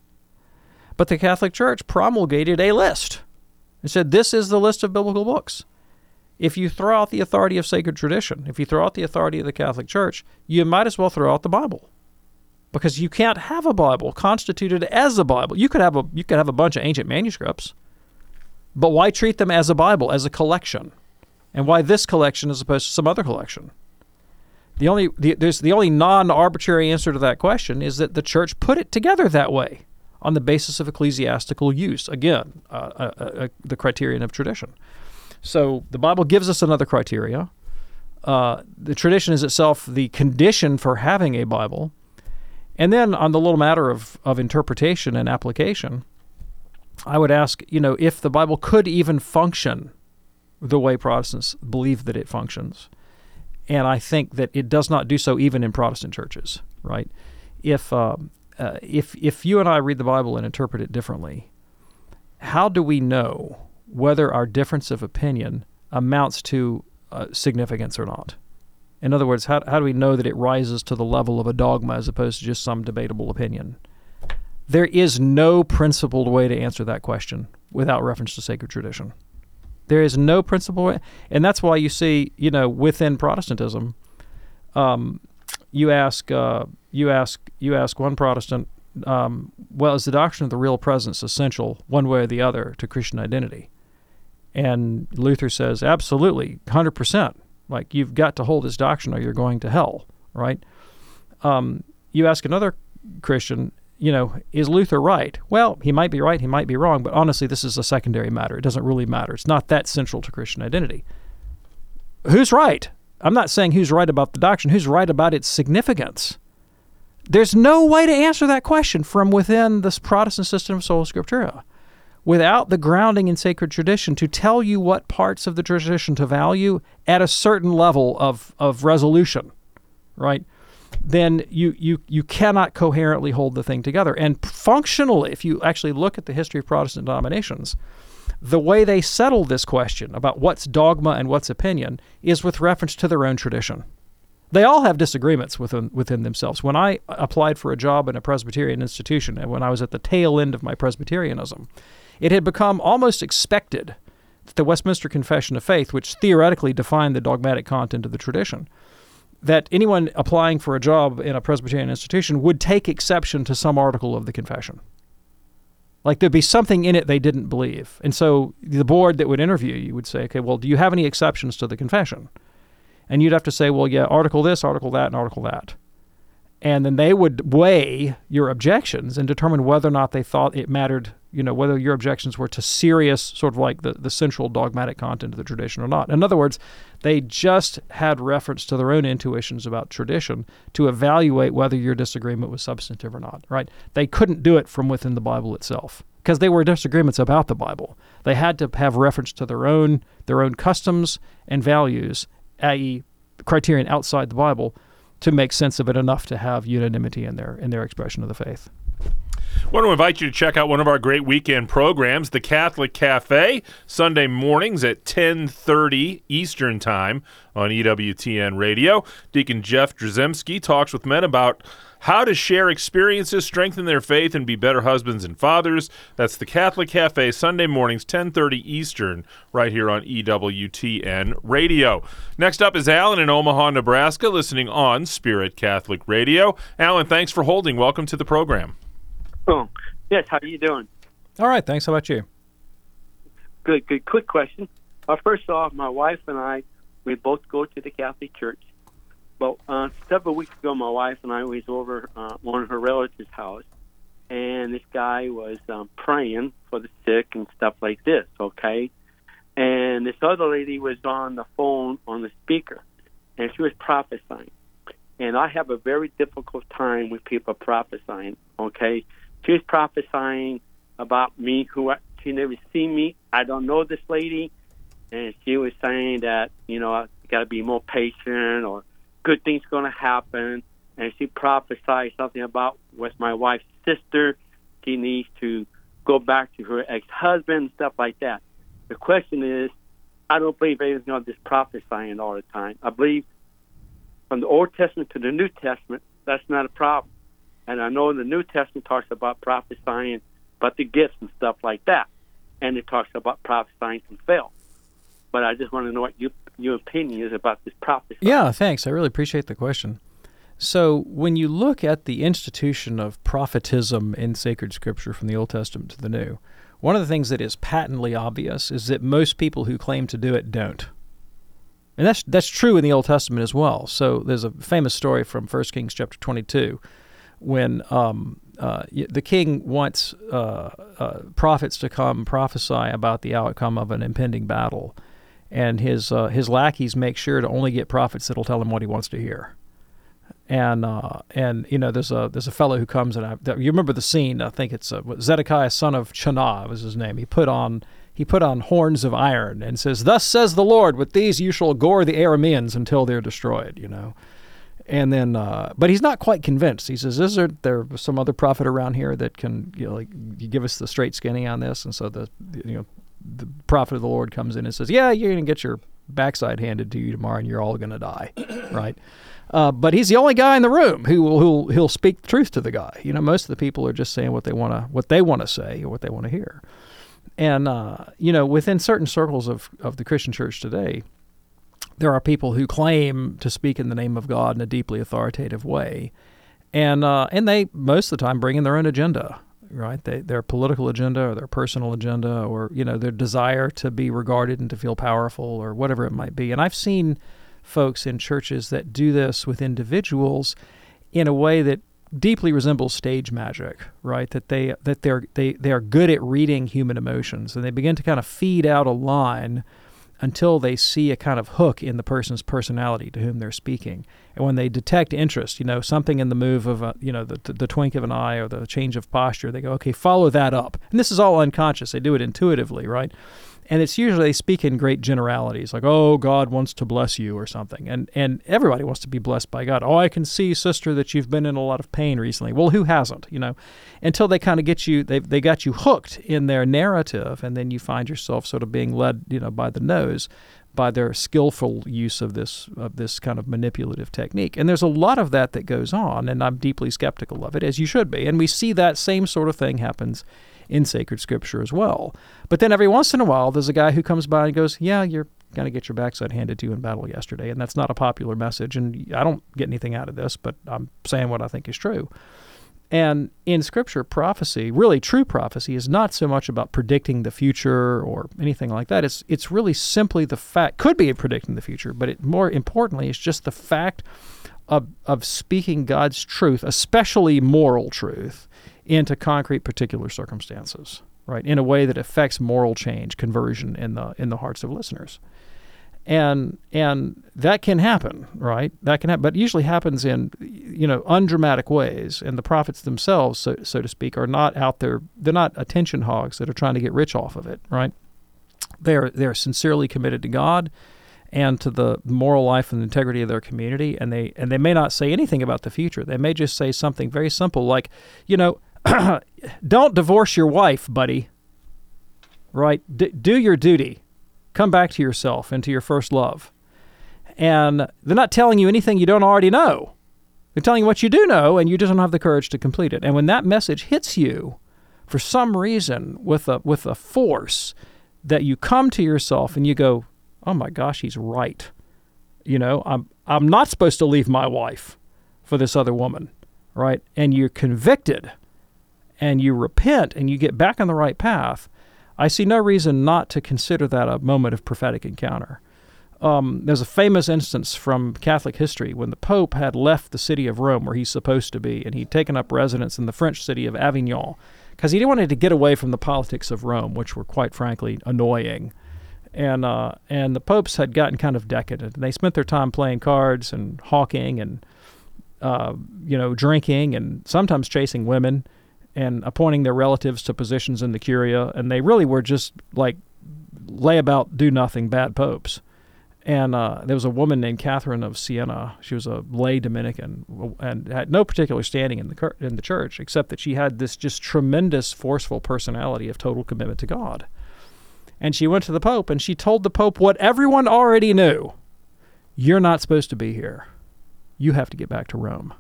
Speaker 7: But the Catholic Church promulgated a list. It said, this is the list of biblical books. If you throw out the authority of sacred tradition, if you throw out the authority of the Catholic Church, you might as well throw out the Bible. because you can't have a Bible constituted as a Bible. You could have a you could have a bunch of ancient manuscripts, but why treat them as a Bible, as a collection? And why this collection as opposed to some other collection? The only the, there's the only non-arbitrary answer to that question is that the church put it together that way on the basis of ecclesiastical use. Again, uh, uh, uh, the criterion of tradition. So the Bible gives us another criteria. Uh, the tradition is itself the condition for having a Bible. And then on the little matter of, of interpretation and application, I would ask, you know, if the Bible could even function the way Protestants believe that it functions. And I think that it does not do so even in Protestant churches, right? If uh, uh, if if you and I read the Bible and interpret it differently, how do we know whether our difference of opinion amounts to uh, significance or not? In other words, how how do we know that it rises to the level of a dogma as opposed to just some debatable opinion? There is no principled way to answer that question without reference to sacred tradition. There is no principle way, and that's why you see, you know, within Protestantism, um, you ask, uh, you ask, you ask one Protestant, um, well, is the doctrine of the real presence essential, one way or the other, to Christian identity? And Luther says, absolutely, one hundred percent. Like, you've got to hold this doctrine or you're going to hell, right? Um, you ask another Christian, you know, is Luther right? Well, he might be right, he might be wrong, but honestly, this is a secondary matter. It doesn't really matter. It's not that central to Christian identity. Who's right? I'm not saying who's right about the doctrine. Who's right about its significance? There's no way to answer that question from within this Protestant system of sola scriptura without the grounding in sacred tradition to tell you what parts of the tradition to value at a certain level of, of resolution, right? Then you, you you cannot coherently hold the thing together. And functionally, if you actually look at the history of Protestant denominations, the way they settle this question about what's dogma and what's opinion is with reference to their own tradition. They all have disagreements within within themselves. When I applied for a job in a Presbyterian institution, and when I was at the tail end of my Presbyterianism, it had become almost expected that the Westminster Confession of Faith, which theoretically defined the dogmatic content of the tradition, that anyone applying for a job in a Presbyterian institution would take exception to some article of the confession. Like there'd be something in it they didn't believe. And so the board that would interview you would say, okay, well, do you have any exceptions to the confession? And you'd have to say, well, yeah, article this, article that, and article that. And then they would weigh your objections and determine whether or not they thought it mattered, you know, whether your objections were to serious, sort of like the, the central dogmatic content of the tradition or not. In other words, they just had reference to their own intuitions about tradition to evaluate whether your disagreement was substantive or not, right? They couldn't do it from within the Bible itself because they were disagreements about the Bible. They had to have reference to their own their own customs and values, that is criterion outside the Bible, to make sense of it enough to have unanimity in their in their expression of the faith.
Speaker 6: I want to invite you to check out one of our great weekend programs, The Catholic Cafe, Sunday mornings at ten thirty Eastern Time on E W T N Radio. Deacon Jeff Drzymski talks with men about how to share experiences, strengthen their faith, and be better husbands and fathers. That's The Catholic Cafe, Sunday mornings, ten thirty Eastern, right here on E W T N Radio. Next up is Alan in Omaha, Nebraska, listening on Spirit Catholic Radio. Alan, thanks for holding. Welcome to the program.
Speaker 11: Oh, yes. How are you doing?
Speaker 7: All right. Thanks. How about you?
Speaker 11: Good, good. Quick question. Uh, first off, my wife and I, we both go to the Catholic Church. But uh, several weeks ago, my wife and I was over uh, one of her relatives' house, and this guy was um, praying for the sick and stuff like this, okay? And this other lady was on the phone on the speaker, and she was prophesying. And I have a very difficult time with people prophesying, okay? She was prophesying about me, who I, she never seen me. I don't know this lady. And she was saying that, you know, I got to be more patient or good things going to happen. And she prophesied something about with my wife's sister. She needs to go back to her ex-husband and stuff like that. The question is, I don't believe everything's going to just prophesying all the time. I believe from the Old Testament to the New Testament, that's not a problem. And I know the New Testament talks about prophesying, but the gifts and stuff like that. And it talks about prophesying can fail. But I just want to know what you, your opinion is about this prophecy.
Speaker 7: Yeah, thanks. I really appreciate the question. So when you look at the institution of prophetism in sacred scripture from the Old Testament to the New, one of the things that is patently obvious is that most people who claim to do it don't. And that's that's true in the Old Testament as well. So there's a famous story from First Kings chapter twenty-two when um, uh, the king wants uh, uh, prophets to come prophesy about the outcome of an impending battle. And his uh, his lackeys make sure to only get prophets that'll tell him what he wants to hear. And uh, and you know there's a there's a fellow who comes and I, you remember the scene. I think it's uh, Zedekiah son of Chenaanah was his name. He put on he put on horns of iron and says, "Thus says the Lord, with these you shall gore the Arameans until they're destroyed." You know, and then uh, but he's not quite convinced. He says, "Is there there some other prophet around here that can you know, like you give us the straight skinny on this?" And so the you know. the prophet of the Lord comes in and says, yeah, you're going to get your backside handed to you tomorrow and you're all going to die, right? Uh, but he's the only guy in the room who will who'll, he'll speak the truth to the guy. You know, most of the people are just saying what they want to what they want to say or what they want to hear. And, uh, you know, within certain circles of, of the Christian church today, there are people who claim to speak in the name of God in a deeply authoritative way. And, uh, and they, most of the time, bring in their own agenda. Right, they, their political agenda or their personal agenda or, you know, their desire to be regarded and to feel powerful or whatever it might be. And I've seen folks in churches that do this with individuals in a way that deeply resembles stage magic, right? That they that they're they, they are good at reading human emotions and they begin to kind of feed out a line until they see a kind of hook in the person's personality to whom they're speaking. And when they detect interest, you know, something in the move of, a, you know, the, the twink of an eye or the change of posture, they go, okay, follow that up. And this is all unconscious. They do it intuitively, right? And it's usually they speak in great generalities, like, oh, God wants to bless you or something. And and everybody wants to be blessed by God. Oh, I can see, sister, that you've been in a lot of pain recently. Well, who hasn't, you know? Until they kind of get you, they they got you hooked in their narrative, and then you find yourself sort of being led, you know, by the nose by their skillful use of this of this kind of manipulative technique. And there's a lot of that that goes on, and I'm deeply skeptical of it, as you should be. And we see that same sort of thing happens in sacred scripture as well. But then every once in a while, there's a guy who comes by and goes, yeah, you're going to get your backside handed to you in battle yesterday. And that's not a popular message. And I don't get anything out of this, but I'm saying what I think is true. And in scripture, prophecy, really true prophecy, is not so much about predicting the future or anything like that. It's it's really simply the fact, could be predicting the future, but it, more importantly, it's just the fact of of speaking God's truth, especially moral truth, into concrete particular circumstances, right? In a way that affects moral change, conversion in the in the hearts of listeners. And and that can happen, right? That can happen, but it usually happens in, you know, undramatic ways. And the prophets themselves, so so to speak, are not out there. They're not attention hogs that are trying to get rich off of it, right? They're they're sincerely committed to God and to the moral life and integrity of their community. And they and they may not say anything about the future. They may just say something very simple, like, you know, don't divorce your wife, buddy. Right? D- do your duty. Come back to yourself and to your first love. And they're not telling you anything you don't already know. They're telling you what you do know, and you just don't have the courage to complete it. And when that message hits you, for some reason, with a with a force, that you come to yourself and you go, oh my gosh, he's right. You know, I'm I'm not supposed to leave my wife for this other woman, right? And you're convicted, and you repent, and you get back on the right path. I see no reason not to consider that a moment of prophetic encounter. Um, there's a famous instance from Catholic history when the Pope had left the city of Rome, where he's supposed to be, and he'd taken up residence in the French city of Avignon, because he wanted to get away from the politics of Rome, which were, quite frankly, annoying. And uh, and the popes had gotten kind of decadent. They spent their time playing cards and hawking and uh, you know drinking and sometimes chasing women and appointing their relatives to positions in the Curia, and they really were just like layabout, do-nothing, bad popes. And uh, there was a woman named Catherine of Siena. She was a lay Dominican and had no particular standing in the in the church, except that she had this just tremendous, forceful personality of total commitment to God. And she went to the Pope, and she told the Pope what everyone already knew. You're not supposed to be here. You have to get back to Rome.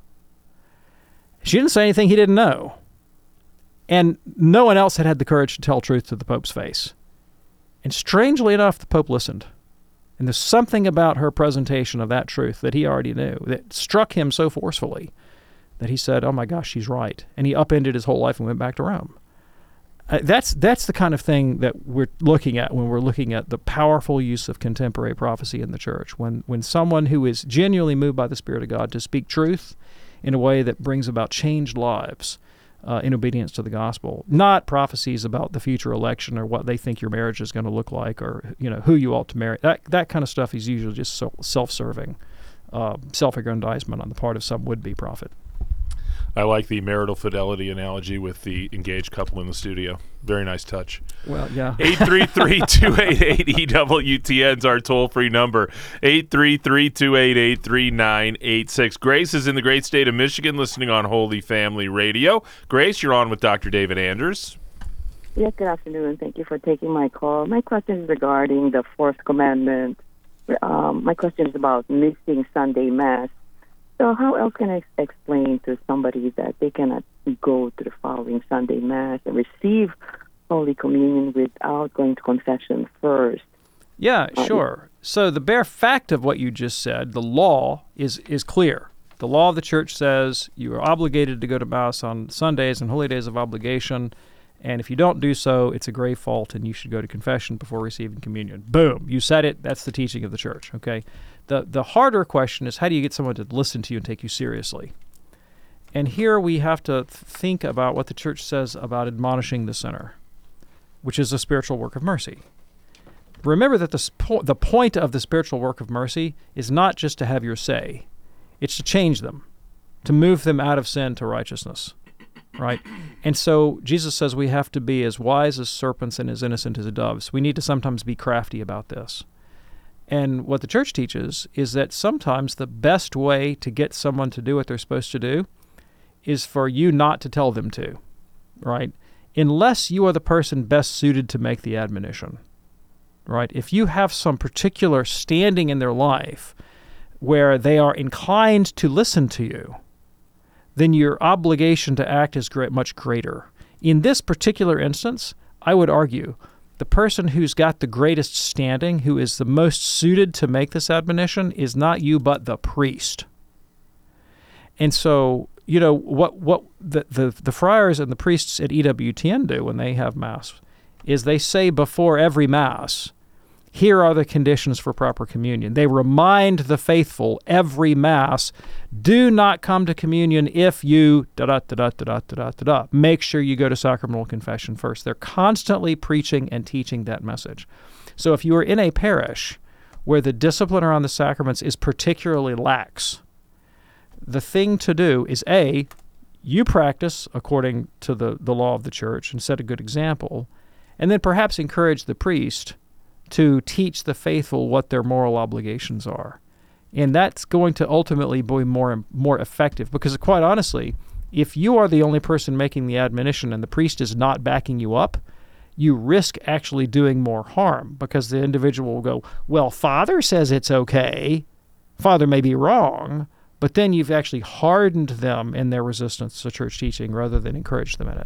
Speaker 7: She didn't say anything he didn't know. And no one else had had the courage to tell truth to the Pope's face. And strangely enough, the Pope listened. And there's something about her presentation of that truth that he already knew that struck him so forcefully that he said, oh my gosh, she's right. And he upended his whole life and went back to Rome. Uh, that's that's the kind of thing that we're looking at when we're looking at the powerful use of contemporary prophecy in the church. When when someone who is genuinely moved by the Spirit of God to speak truth in a way that brings about changed lives uh, in obedience to the gospel, not prophecies about the future election or what they think your marriage is going to look like or you know who you ought to marry. That that kind of stuff is usually just so self-serving, uh, self-aggrandizement on the part of some would-be prophet.
Speaker 6: I like the marital fidelity analogy with the engaged couple in the studio. Very nice touch.
Speaker 7: Well, yeah.
Speaker 6: eight three three, two eight eight, E W T N is our toll-free number. eight three three, two eight eight, three nine eight six. Grace is in the great state of Michigan listening on Holy Family Radio. Grace, you're on with Doctor David Anders.
Speaker 12: Yes, good afternoon. Thank you for taking my call. My question is regarding the fourth commandment. Um, my question is about missing Sunday Mass. So how else can I explain to somebody that they cannot go to the following Sunday Mass and receive Holy Communion without going to confession first?
Speaker 7: Yeah,
Speaker 12: Uh,
Speaker 7: sure. So the bare fact of what you just said, the law is is clear. The law of the church says you are obligated to go to Mass on Sundays and holy days of obligation, and if you don't do so, it's a grave fault and you should go to confession before receiving communion. Boom, you said it. That's the teaching of the church, okay? The the harder question is, how do you get someone to listen to you and take you seriously? And here we have to th- think about what the church says about admonishing the sinner, which is a spiritual work of mercy. Remember that the, spo- the point of the spiritual work of mercy is not just to have your say. It's to change them, to move them out of sin to righteousness, right? And so Jesus says we have to be as wise as serpents and as innocent as doves. We need to sometimes be crafty about this. And what the church teaches is that sometimes the best way to get someone to do what they're supposed to do is for you not to tell them to, right? Unless you are the person best suited to make the admonition, right? If you have some particular standing in their life where they are inclined to listen to you, then your obligation to act is great, much greater. In this particular instance, I would argue the person who's got the greatest standing, who is the most suited to make this admonition, is not you, but the priest. And so, you know, what what the, the, the friars and the priests at E W T N do when they have Mass is they say before every Mass, here are the conditions for proper communion. They remind the faithful every Mass, do not come to communion if you da-da-da-da-da-da-da-da. Make sure you go to sacramental confession first. They're constantly preaching and teaching that message. So if you are in a parish where the discipline around the sacraments is particularly lax, the thing to do is, A, you practice according to the, the law of the church and set a good example, and then perhaps encourage the priest to teach the faithful what their moral obligations are. And that's going to ultimately be more more effective because, quite honestly, if you are the only person making the admonition and the priest is not backing you up, you risk actually doing more harm because the individual will go, well, Father says it's okay. Father may be wrong, but then you've actually hardened them in their resistance to church teaching rather than encouraged them in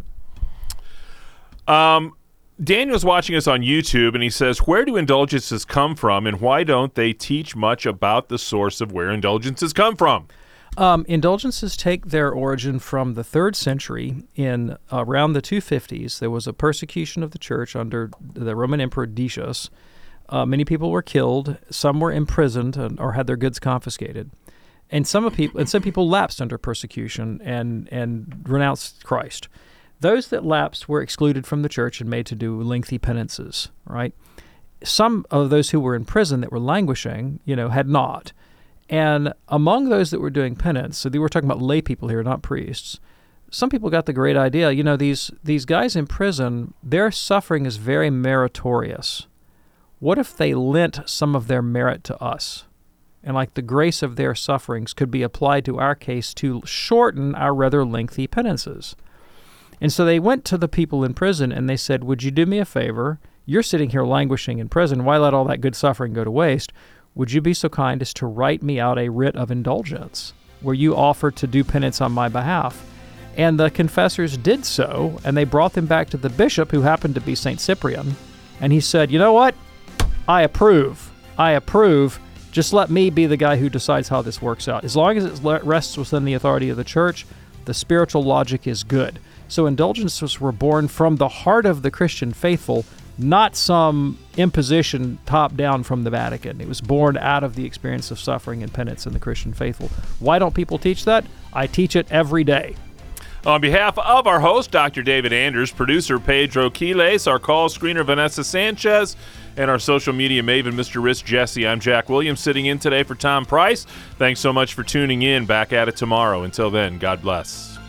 Speaker 7: it.
Speaker 6: Um... Daniel's watching us on YouTube, and he says, where do indulgences come from, and why don't they teach much about the source of where indulgences come from?
Speaker 7: Um, indulgences take their origin from the third century. In uh, around the two fifties, there was a persecution of the church under the Roman Emperor Decius. Uh, many people were killed. Some were imprisoned and, or had their goods confiscated. And some of people, and some people lapsed under persecution and, and renounced Christ. Those that lapsed were excluded from the church and made to do lengthy penances, right? Some of those who were in prison that were languishing, you know, had not. And among those that were doing penance, so they were talking about lay people here, not priests, some people got the great idea, you know, these these guys in prison, their suffering is very meritorious. What if they lent some of their merit to us? And like the grace of their sufferings could be applied to our case to shorten our rather lengthy penances. And so they went to the people in prison and they said, would you do me a favor? You're sitting here languishing in prison. Why let all that good suffering go to waste? Would you be so kind as to write me out a writ of indulgence where you offer to do penance on my behalf? And the confessors did so, and they brought them back to the bishop, who happened to be Saint Cyprian. And he said, you know what? I approve. I approve. Just let me be the guy who decides how this works out. As long as it rests within the authority of the church, the spiritual logic is good. So indulgences were born from the heart of the Christian faithful, not some imposition top-down from the Vatican. It was born out of the experience of suffering and penance in the Christian faithful. Why don't people teach that? I teach it every day.
Speaker 6: On behalf of our host, Doctor David Anders, producer Pedro Quiles, our call screener Vanessa Sanchez, and our social media maven, Mister Rich Jesse, I'm Jack Williams, sitting in today for Tom Price. Thanks so much for tuning in. Back at it tomorrow. Until then, God bless.